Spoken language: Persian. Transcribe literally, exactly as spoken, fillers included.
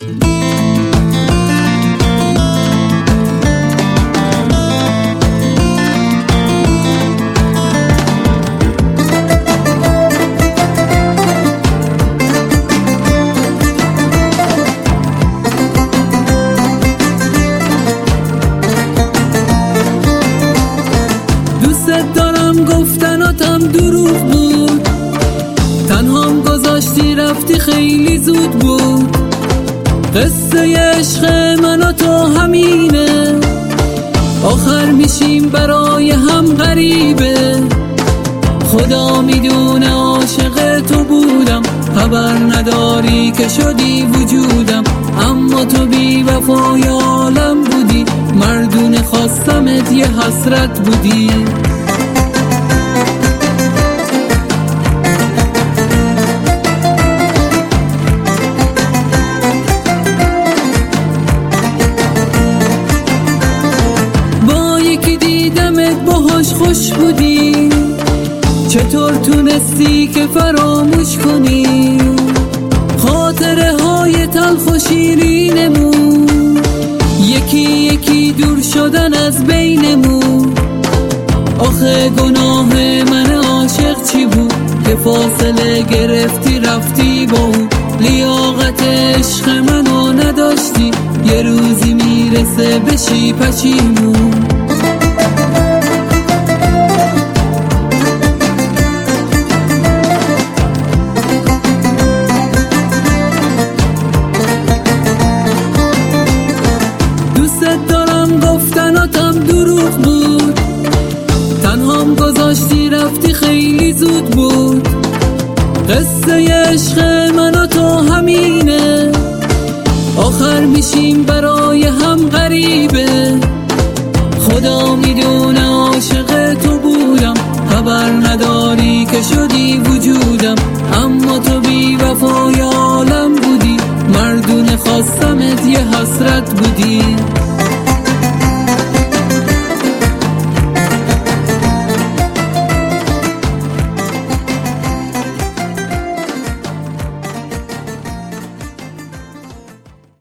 دوست دارم گفتناتم دروغ بود، تنهام گذاشتی رفتی خیلی زود بود. قصه عشق من و تو همینه، آخر میشیم برای هم غریبه. خدا میدونه عاشق تو بودم، خبر نداری که شدی وجودم. اما تو بی وفای عالم بودی، مردونه خواستمت یه حسرت بودی. با یکی دیدمت باهاش خوش بودی، چطور تونستی که فراموش کنی خاطره های تلخ و شیرینمون؟ یکی یکی دور شدن از بینمون. آخه گناه من عاشق چی بود که فاصله گرفتی رفتی با اون؟ لیاقت عشق منو نداشتی، یه روزی میرسه بشی پشیمون. دوست دارم گفتناتم دروغ بود، تنهام گذاشتی رفتی خیلی زود بود. قصه عشق من و تو همینه، آخر میشیم برای هم غریبه. خدا میدونه عاشق تو بودم، خبر نداری که شدی وجودم. اما تو بی وفای عالم بودی، مردونه خواستمت یه حسرت بودی.